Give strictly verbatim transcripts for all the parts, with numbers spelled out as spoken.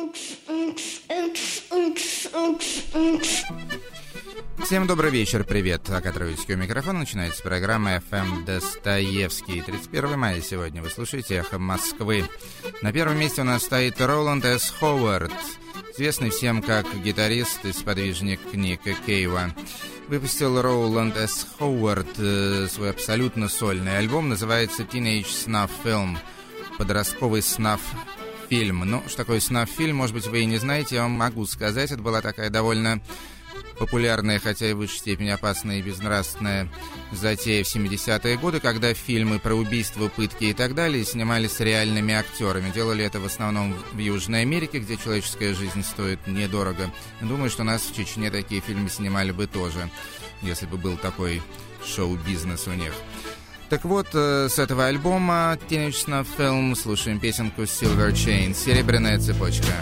Всем добрый вечер, привет. Акатровицкий у микрофона. Начинается программа эф эм Достоевский. тридцать первого мая сегодня. Вы слушаете «Эхо Москвы». На первом месте у нас стоит Роланд С. Ховард, известный всем как гитарист и сподвижник Ника Кейва. Выпустил Роланд С. Ховард свой абсолютно сольный альбом, называется Teenage Snuff Film, подростковый снаф-фильм. Ну, что такое снаф-фильм, может быть, вы и не знаете, я вам могу сказать. Это была такая довольно популярная, хотя и в высшей степени опасная и безнравственная затея в семидесятые годы, когда фильмы про убийства, пытки и так далее снимались с реальными актерами. Делали это в основном в Южной Америке, где человеческая жизнь стоит недорого. Думаю, что у нас в Чечне такие фильмы снимали бы тоже, если бы был такой шоу-бизнес у них. Так вот, с этого альбома Teenage Snuff Film слушаем песенку Silver Chain, «Серебряная цепочка».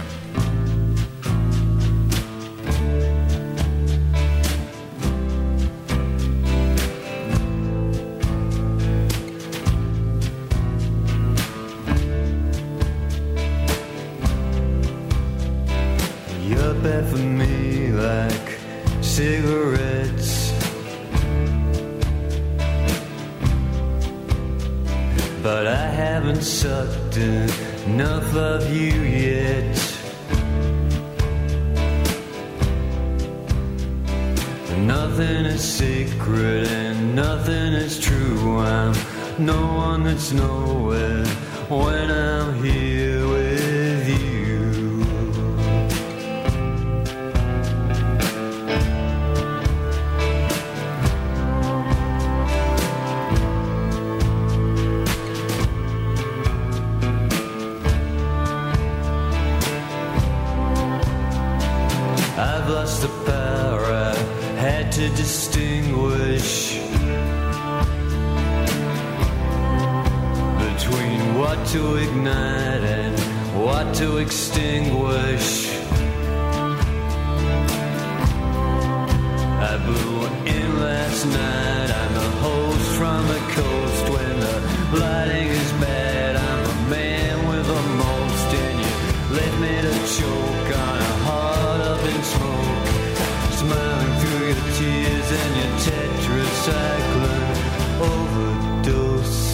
For me like cigarettes, but I haven't sucked enough of you yet. Nothing is secret and nothing is true. I'm no one that's nowhere when I'm here with you. I've lost the power I had to distinguish between what to ignite and what to extinguish. I blew in last night, I'm a host from the coast. When the lighting is bad, I'm a man with a most, and you left me to choke on a heart up in smoke, smiling through your tears and your tetracycline overdose.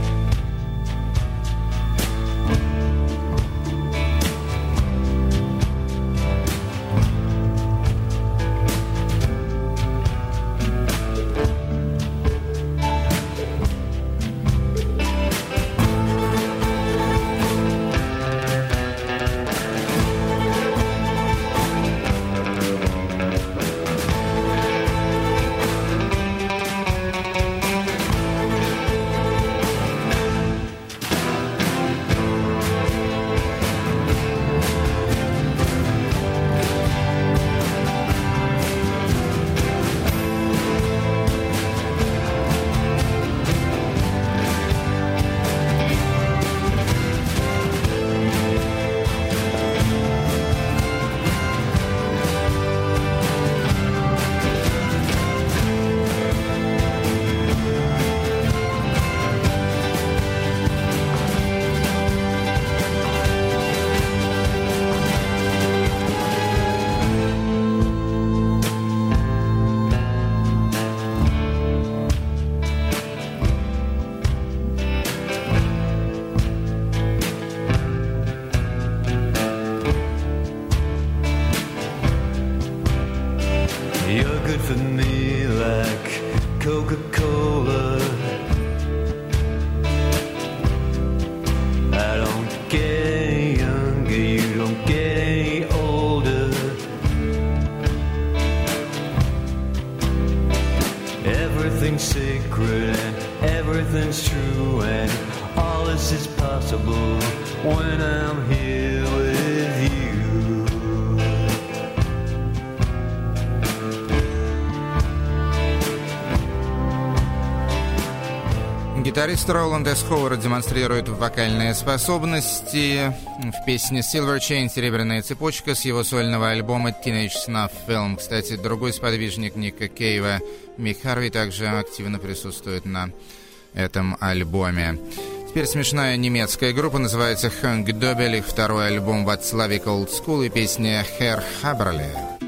Гитарист Роланд С. Ховард демонстрирует вокальные способности в песне Silver Chain, «Серебряная цепочка» с его сольного альбома Teenage Snuff Film. Кстати, другой сподвижник Ника Кейва, Мик Харви, также активно присутствует на этом альбоме. Теперь смешная немецкая группа, называется Хэнк Добель, их второй альбом Václavic Old School и песня Herr Haberle.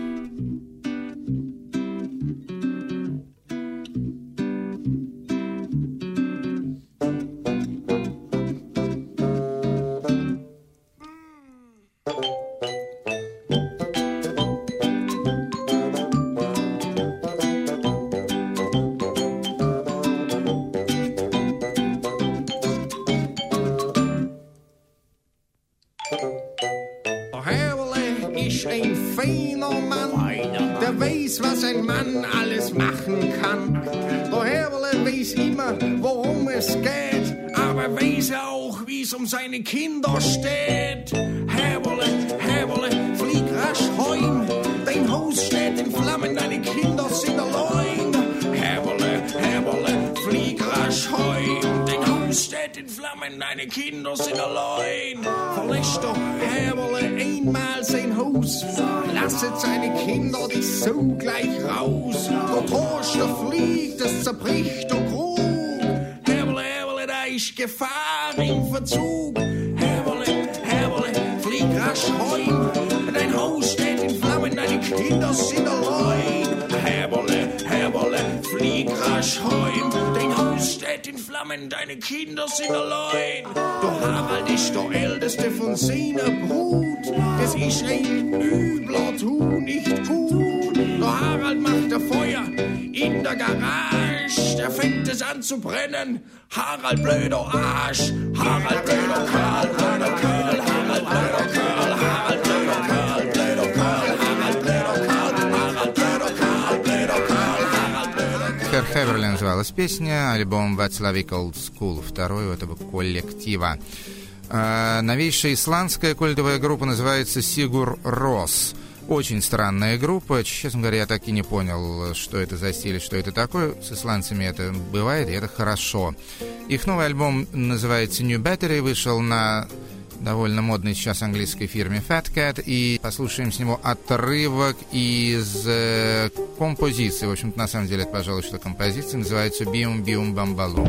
Seine Kinder steht. Häberle, Häberle, flieg rasch heim. Dein Haus steht in Flammen, deine Kinder sind allein. Häberle, Häberle, flieg rasch heim. Dein Haus steht in Flammen, deine Kinder sind allein. Verlässt doch Häberle einmal sein Haus. Lasset seine Kinder dich sogleich raus. Der Torsch, der fliegt, es zerbricht der Krug. Häberle, Häberle, da ist Gefahr im Verzug. Häberle, Häberle, flieg rasch heim. Dein Haus steht in Flammen, deine Kinder sind allein. Häberle, Häberle, flieg rasch heim. Dein Haus steht in Flammen, deine Kinder sind allein. Der Harald ist der Älteste von seiner Brut. Das ist ein übler Tu, nicht gut. Der Harald macht der Feuer in der Garage. Der fängt es an zu brennen. Harald blöder Arsch. Harald blöder Kerl, blöder Kerl. Harald blöder Kerl, Harald blöder Kerl, blöder Kerl. Harald blöder Kerl, Harald blöder Kerl, blöder Kerl. Harald blöder Kerl. Herr Haberle называлась песня, альбом Václavic Old School, второй у этого коллектива. А, новейшая исландская культовая группа называется Sigur Rós. Очень странная группа. Честно говоря, я так и не понял, что это за стиль, что это такое. С исландцами это бывает, и это хорошо. Их новый альбом называется New Battery, вышел на довольно модной сейчас английской фирме Fat Cat, и послушаем с него отрывок из э, композиции. В общем-то, на самом деле, это, пожалуй, что композиция называется Bium Bium Bambaloo.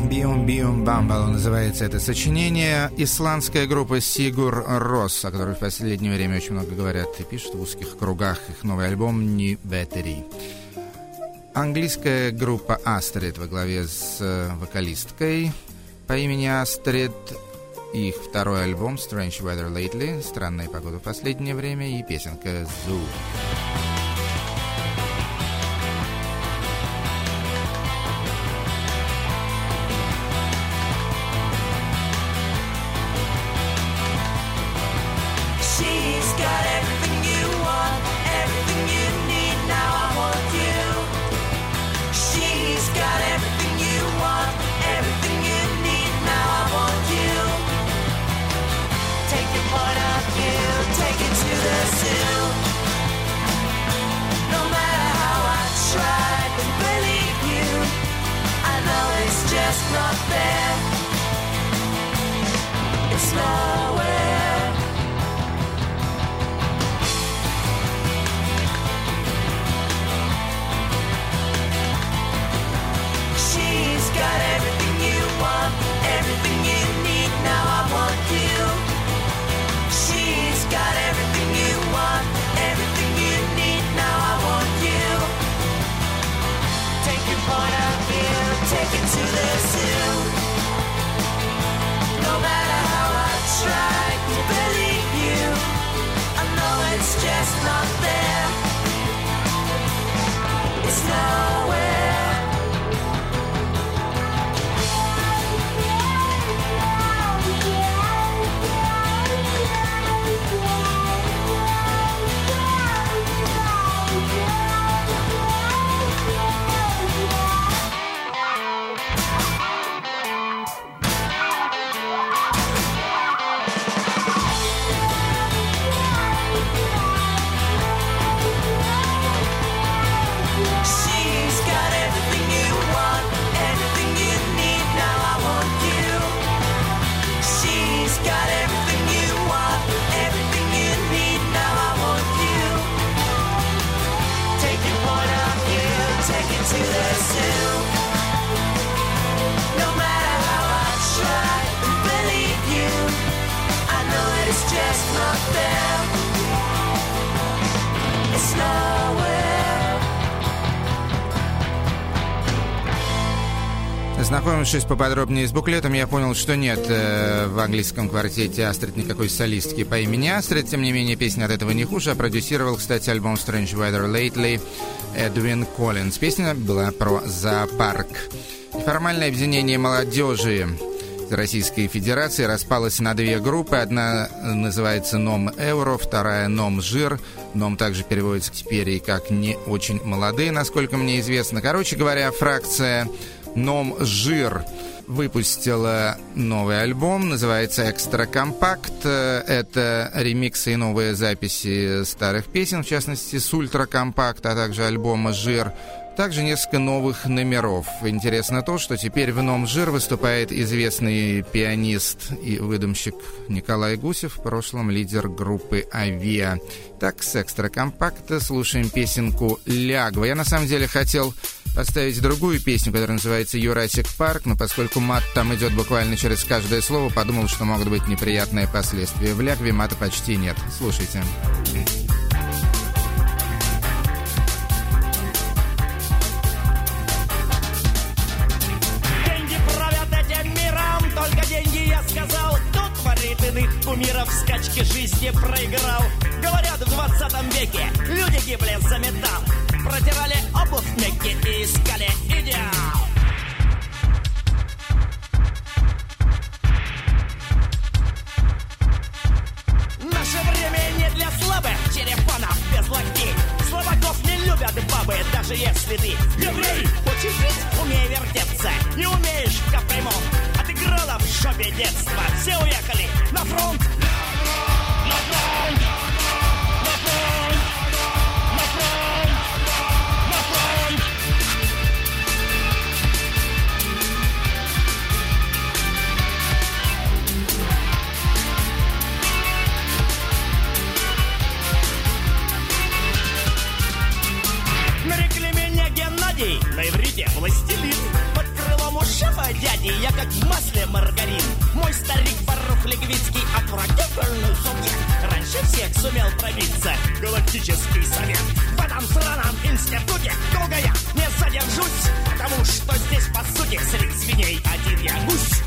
Биум Биум Бамбал называется это сочинение. Исландская группа Сигур Рос, о которой в последнее время очень много говорят и пишут в узких кругах. Их новый альбом «New Battery». Английская группа Астрид во главе с вокалисткой по имени Астрид. Их второй альбом «Strange Weather Lately», «Странная погода в последнее время», и песенка «Zoo». Not there. It's nowhere. She's got everything you want, everything you need. Now I want you. She's got everything you want, everything you need. Now I want you. Take your point of view, take it to the zoo. No matter how I try to believe you, I know it's just not there. It's nowhere. Знакомившись поподробнее с буклетом, я понял, что нет э, в английском квартете Астрид никакой солистки по имени Астрид. Тем не менее, песня от этого не хуже. А продюсировал, кстати, альбом Strange Weather Lately Эдвин Коллинз. Песня была про зоопарк. Неформальное объединение молодежи Российской Федерации распалось на две группы. Одна называется «Ном Эуро», вторая «Ном Жир». «Ном» также переводится теперь и как «не очень молодые», насколько мне известно. Короче говоря, фракция «Ном Жир» выпустила новый альбом, называется «Экстра Компакт». Это ремиксы и новые записи старых песен, в частности, с «Ультра Компакт», а также альбома «Жир». Также несколько новых номеров. Интересно то, что теперь в «Ном Жир» выступает известный пианист и выдумщик Николай Гусев, в прошлом лидер группы «Авиа». Так, с «Экстра Компакта» слушаем песенку «Лягва». Я на самом деле хотел поставить другую песню, которая называется «Юрасик Парк», но поскольку мат там идет буквально через каждое слово, подумал, что могут быть неприятные последствия. В «Лягве» мата почти нет. Слушайте. Кумиров в скачке жизни проиграл. Говорят, в двадцатом веке люди гибли за металл, протирали обувь Мекки и искали идеал. Наше время не для слабых черепанов без локтей. Слабаков не любят бабы, даже если ты еврей. Хочешь жить, умей вертеться, не умеешь капремонт. Отыграла в шопе детства, все уехали на фронт. На фронт, на фронт, на фронт, на фронт. Нарекли меня Геннадий, на иврите властелин. Под крылом у шефа дяди сладкий, я как в масле маргарин. Мой старик Барух Легвицкий отвратительный субъект. Раньше всех сумел пробиться галактический совет. В этом сраном институте долго я не задержусь, потому что здесь, по сути, среди свиней один я гусь.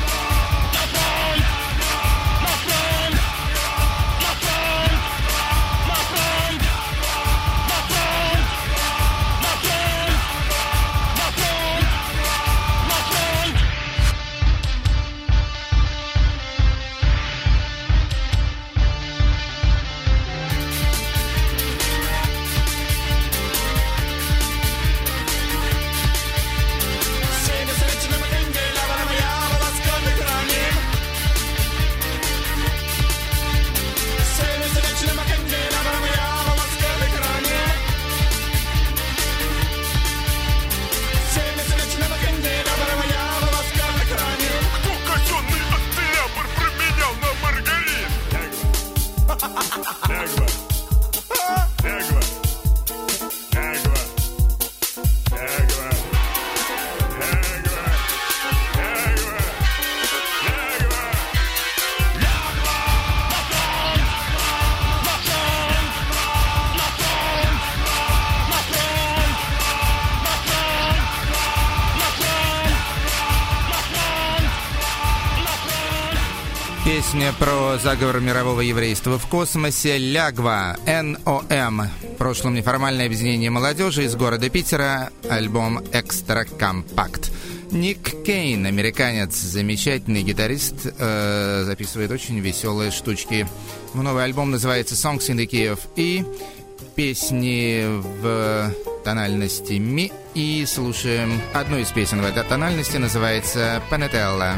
Песня про заговор мирового еврейства в космосе. Лягва, эн о эм. В прошлом неформальное объединение молодежи из города Питера. Альбом «Экстра Компакт». Ник Кейн, американец, замечательный гитарист, э, записывает очень веселые штучки. Новый альбом называется «Songs in the Key of E». Песни в тональности ми. И слушаем одну из песен в этой тональности, называется «Panatella».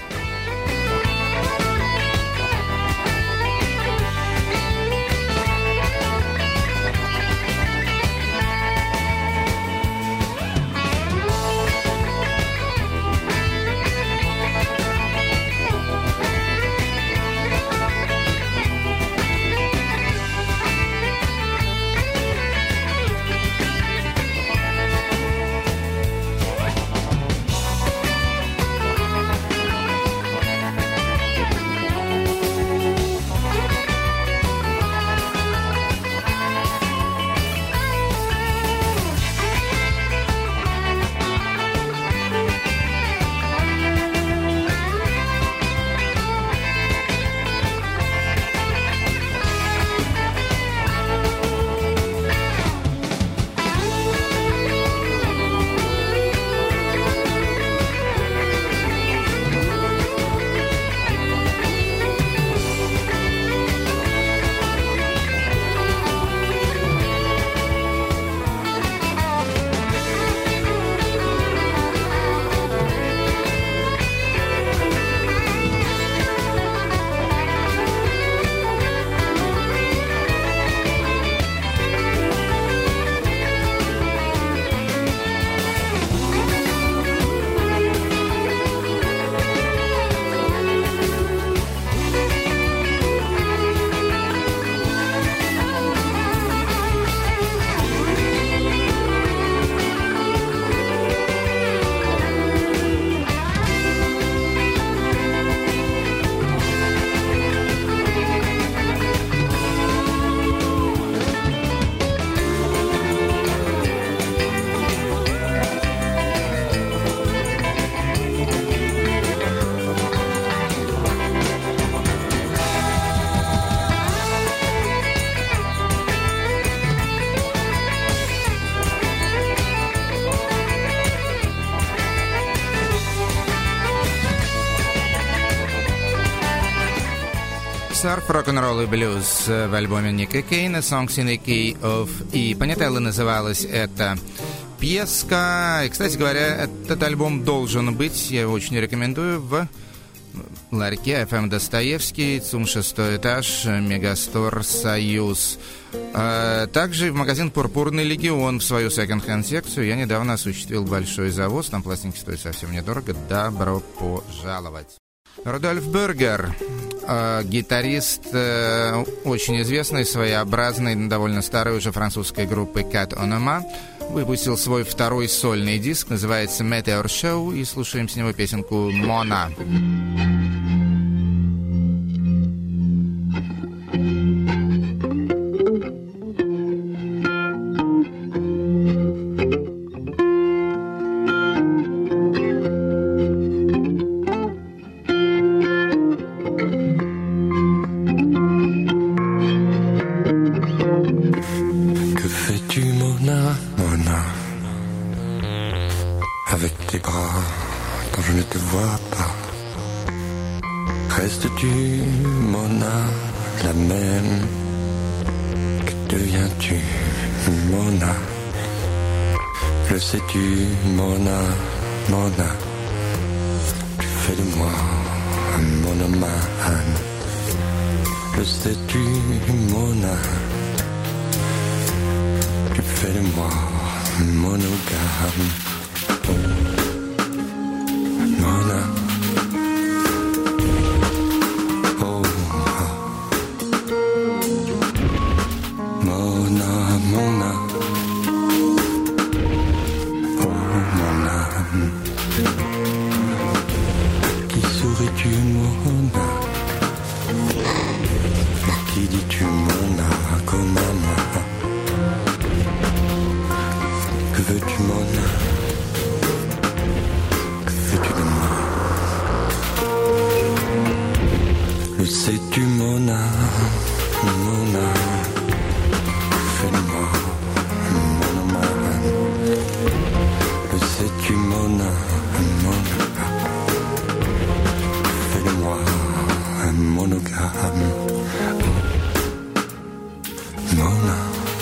Сарф, рок-н-ролл и блюз в альбоме Ника Кейна «Songs in the Key of E». Panatella называлась эта пьеска. И, кстати говоря, этот альбом должен быть, я его очень рекомендую, в ларьке эф эм Достоевский, ЦУМ шестой этаж, Мегастор Союз. А также в магазин «Пурпурный легион» в свою секонд-хенд секцию я недавно осуществил большой завоз. Там пластинки стоят совсем недорого. Добро пожаловать. Рудольф Бюргер, э, гитарист э, очень известной, своеобразной, довольно старой уже французской группы Cat On A Ma. выпустил свой второй сольный диск, называется Meteor Show, и слушаем с него песенку «Mona». Restes-tu, Mona, la même? Que deviens-tu, Mona? Le sais-tu, Mona, Mona? Tu fais de moi un monomane. Le sais-tu, Mona? Tu fais de moi un monogame. Mona. Sais-tu, Mona, Mona, fais-moi un monomane. Le sais-tu, Mona, Mona, fais-moi un monogame. Mona.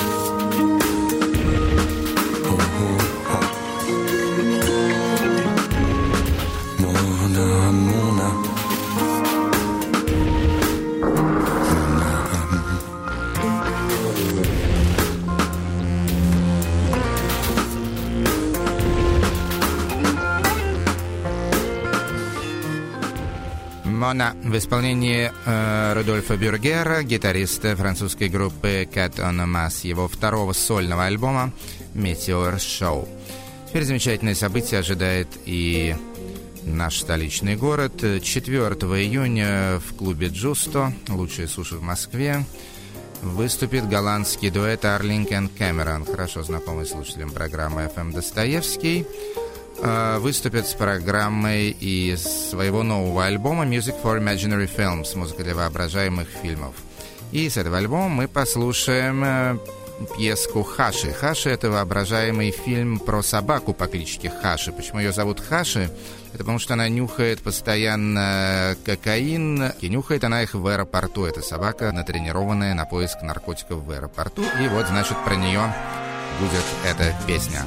«Mona» в исполнении э, Рудольфа Бюргера, гитариста французской группы Cat on Mass, его второго сольного альбома Meteor Show. Теперь замечательное событие ожидает и наш столичный город. четвёртого июня в клубе «Джусто», лучшие суши в Москве, выступит голландский дуэт Арлинг и Кэмерон, хорошо знакомый слушателям программы эф эм «Достоевский». Выступят с программой из своего нового альбома Music for Imaginary Films, музыка для воображаемых фильмов. И с этого альбома мы послушаем пьеску «Хаши». «Хаши» — это воображаемый фильм про собаку по кличке Хаши. Почему ее зовут Хаши? Это потому что она нюхает постоянно кокаин, и нюхает она их в аэропорту. Это собака, натренированная на поиск наркотиков в аэропорту. И вот, значит, про нее будет эта песня.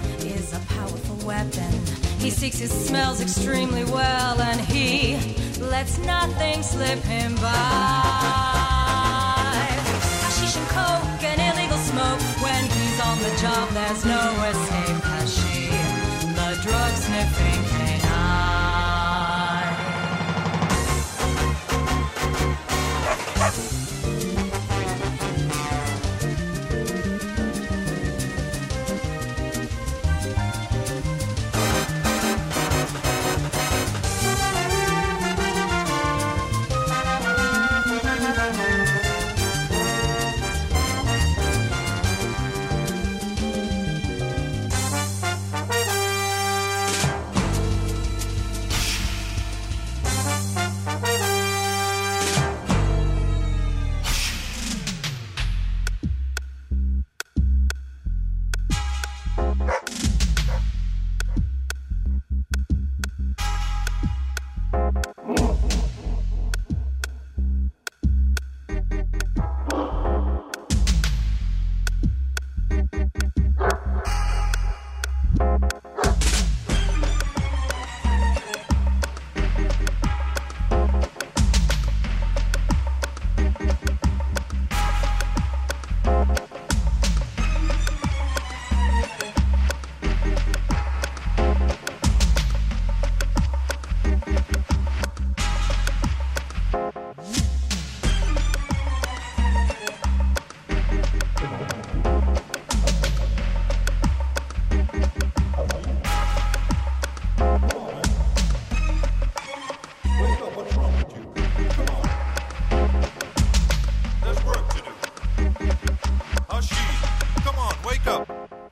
He seeks his smells extremely well, and he lets nothing slip him by. Hashish and coke and illegal smoke. When he's on the job, there's no escape. Has she the drug sniffing canine?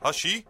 Hashi?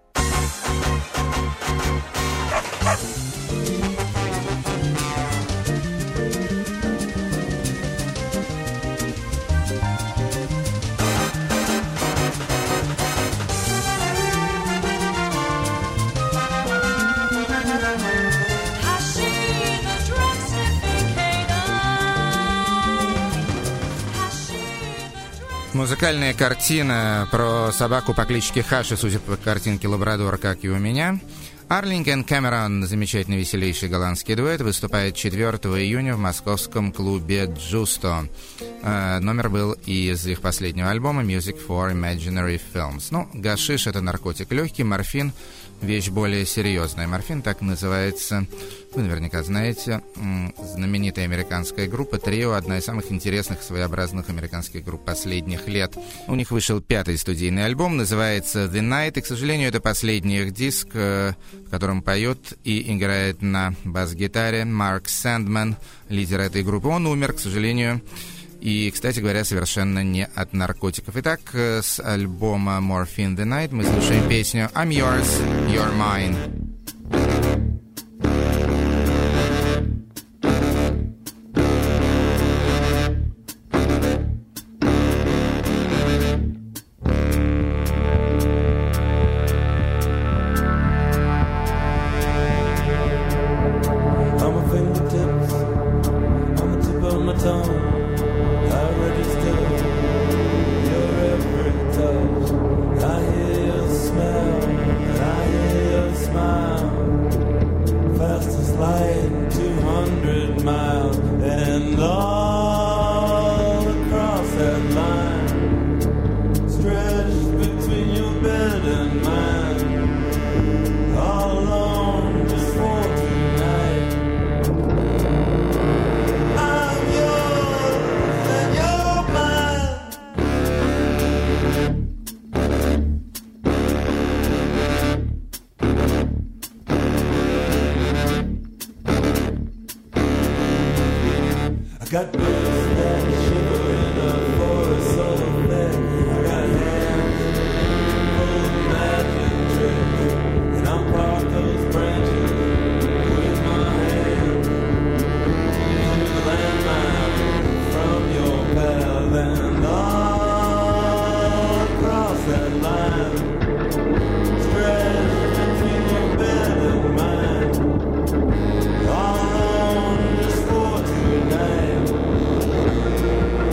Музыкальная картина про собаку по кличке Хаши, судя по картинке Лабрадор, как и у меня. Арлингтон Кэмерон, замечательный веселейший голландский дуэт, выступает четвёртого июня в московском клубе «Джусто». Э, номер был из их последнего альбома «Music for Imaginary Films». Ну, гашиш — это наркотик легкий, морфин — вещь более серьезная. Морфин так называется, вы наверняка знаете, знаменитая американская группа «Трио», одна из самых интересных своеобразных американских групп последних лет. У них вышел пятый студийный альбом, называется «The Night», и, к сожалению, это последний их диск, в котором поет и играет на бас-гитаре Марк Сэндман, лидер этой группы. Он умер, к сожалению, и, кстати говоря, совершенно не от наркотиков. Итак, с альбома Morphine the Night мы слушаем песню I'm Yours, You're Mine. All alone just for tonight.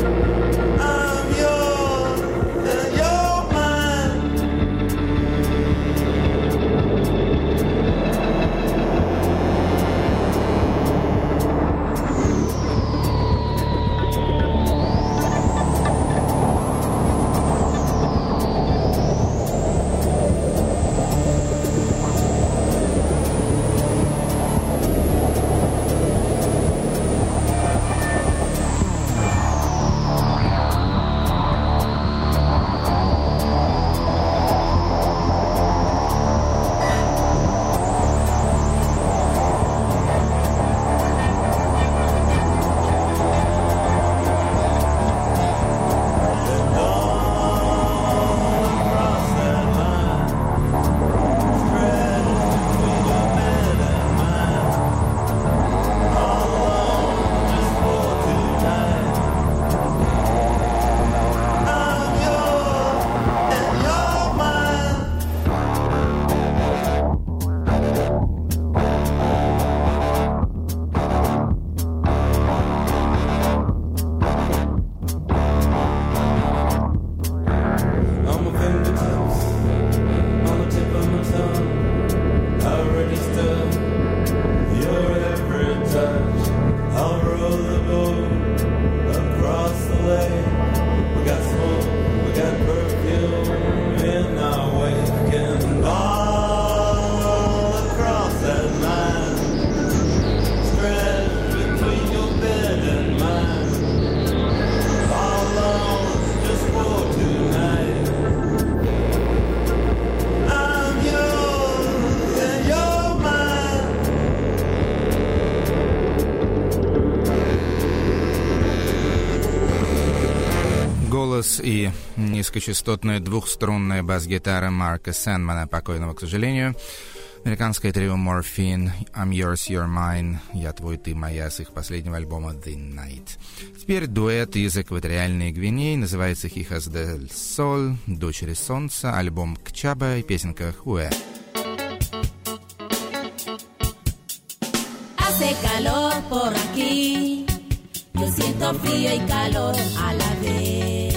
голос и низкочастотная двухструнная бас-гитара Марка Сэндмана, покойного, к сожалению. Американское трио Morphine, I'm Yours, You're Mine, Я твой, ты моя, с их последнего альбома The Night. Теперь дуэт из экваториальной Гвинеи, называется Hijas del Sol, Дочери Солнца, альбом Кчаба и песенка Хуэ. Hace calor por aquí, yo siento frío y calor a la vez.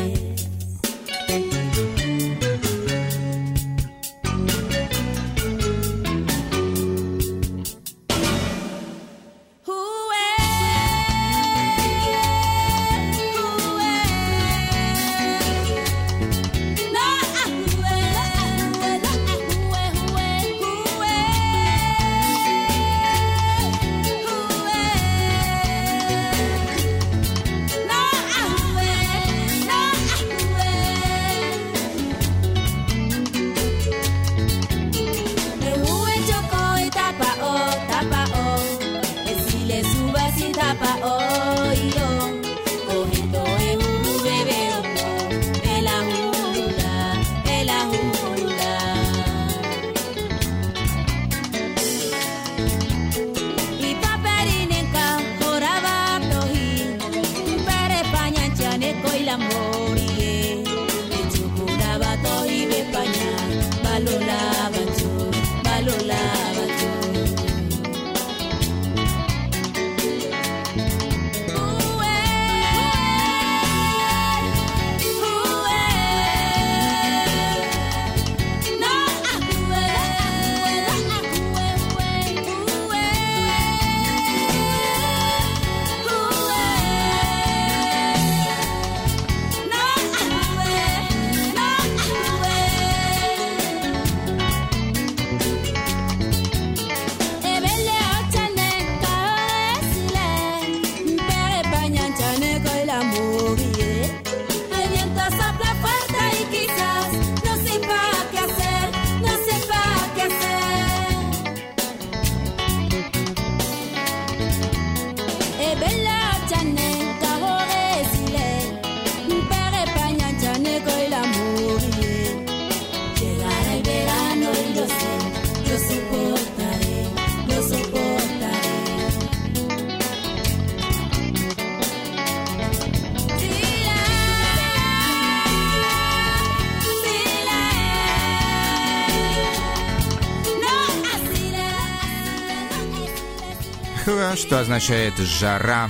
Что означает «жара».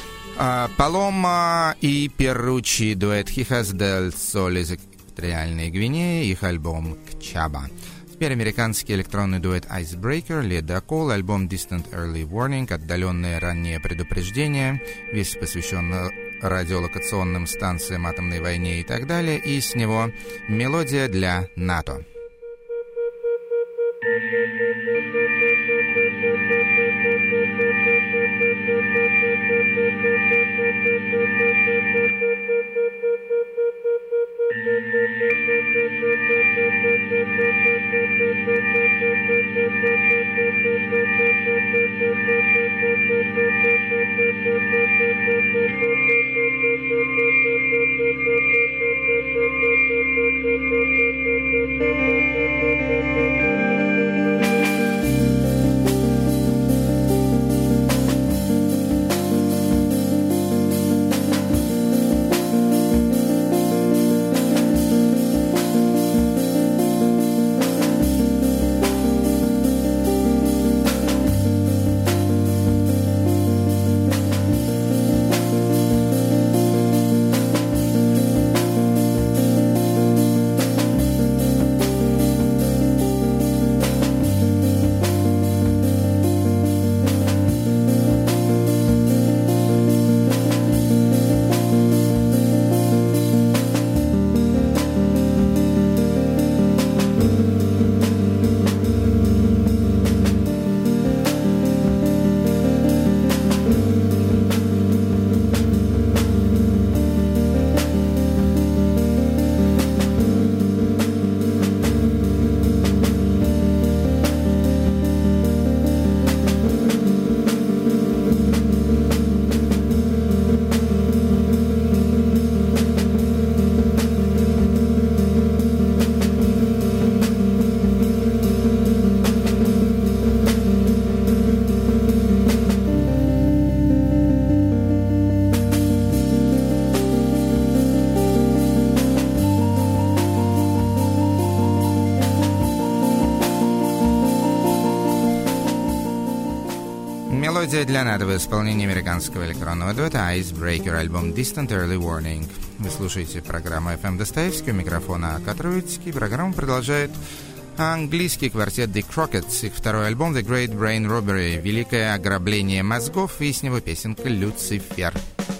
Палома и Перучи, дуэт Hijas del Sol из экваториальной Гвинеи, их альбом «Кчаба». Теперь американский электронный дуэт Icebreaker, Ледокол, альбом Distant Early Warning, отдаленное раннее предупреждение, весь посвящен радиолокационным станциям, атомной войне и так далее, и с него мелодия для НАТО. Thank you. Мелодия для надо в исполнении американского электронного дуэта Icebreaker, альбом Distant Early Warning. Вы слушаете программу эф эм Достоевский, у микрофона Катровицкий. Программу продолжает английский квартет The Crockett's, их второй альбом The Great Brain Robbery, великое ограбление мозгов, и с него песенка «Люцифер».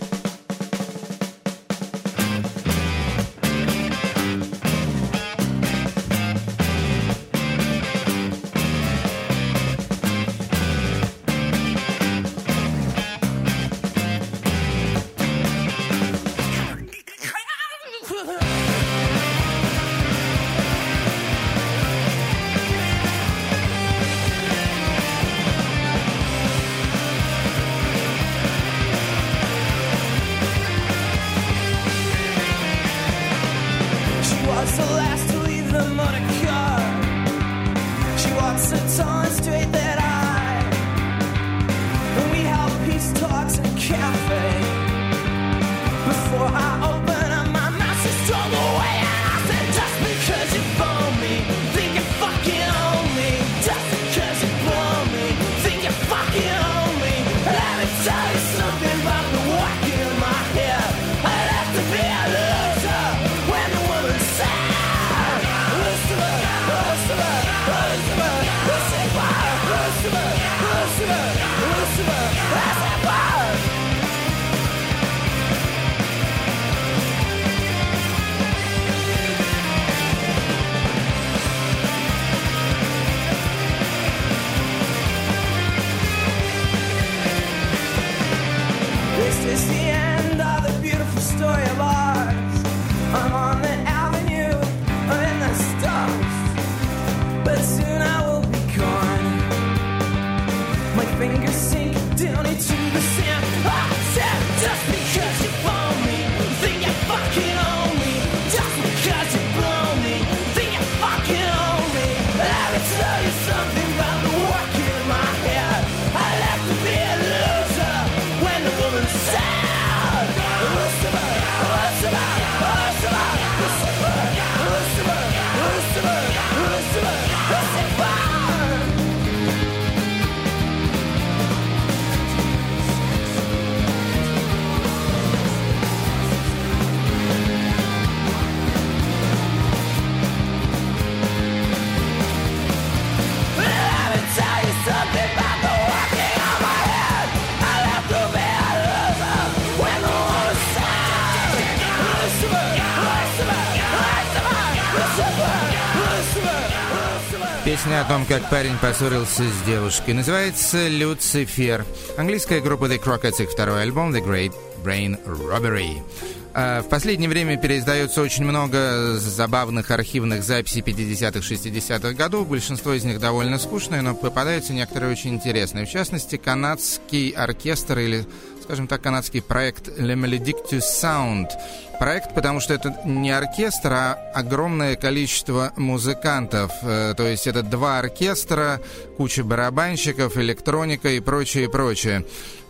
Песня о том, как парень поссорился с девушкой, называется «Люцифер». Английская группа The Crockett's, их второй альбом The Great Brain Robbery. В последнее время переиздается очень много забавных архивных записей пятидесятых, шестидесятых годов. Большинство из них довольно скучные, но попадаются некоторые очень интересные. В частности, канадский оркестр или, скажем так, канадский проект Le Maledictus Sound. Проект, потому что это не оркестр, а огромное количество музыкантов. То есть это два оркестра, куча барабанщиков, электроника и прочее, и прочее.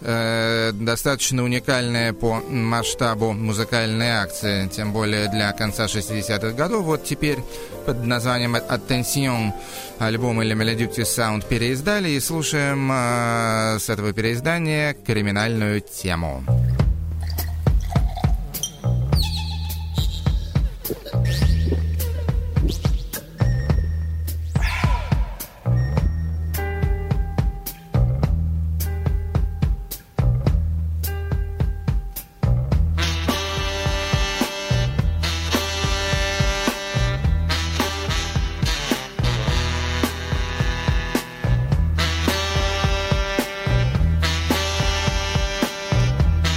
Достаточно уникальная по масштабу музыкальная акция, тем более для конца шестидесятых годов. Вот теперь под названием «Attention» альбом Le Maledictus Sound переиздали, и слушаем с этого переиздания криминальную тему. Thank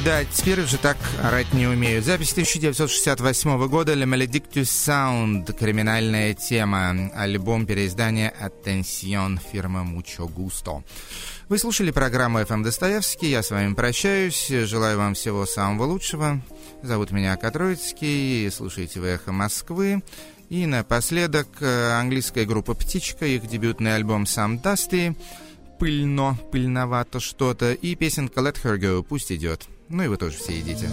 Да, теперь уже так орать не умею. Запись тысяча девятьсот шестьдесят восьмого года «Le Maledictus Sound», криминальная тема, альбом переиздания «Attention» фирмы Mucho Gusto. Вы слушали программу эф эм Достоевский, я с вами прощаюсь, желаю вам всего самого лучшего. Зовут меня Ака Троицкий, слушайте вы «Эхо Москвы». И напоследок английская группа «Птичка», их дебютный альбом «Some Dusty», пыльно, пыльновато что-то, и песенка «Let Her Go», пусть идет. Ну и вы тоже все идите.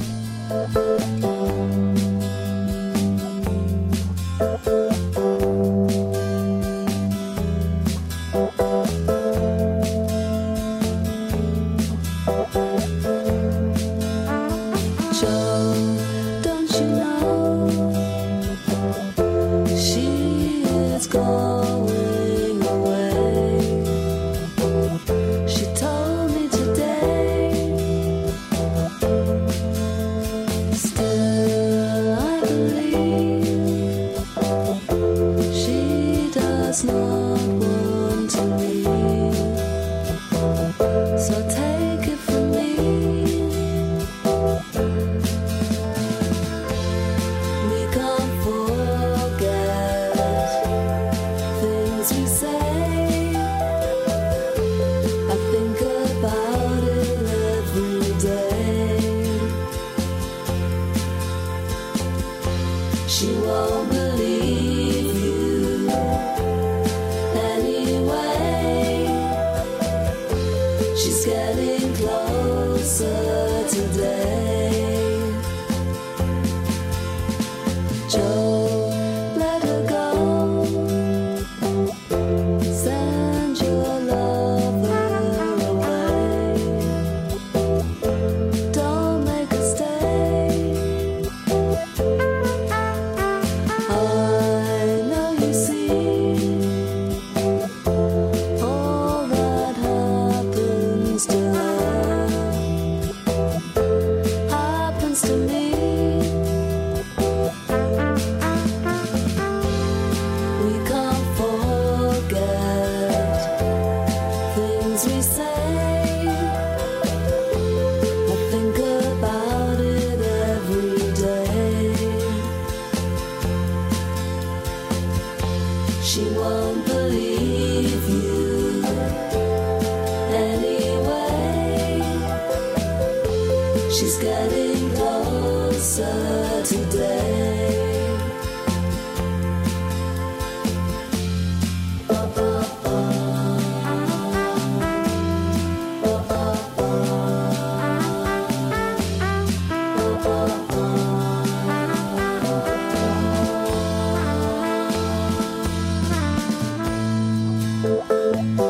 Thank you.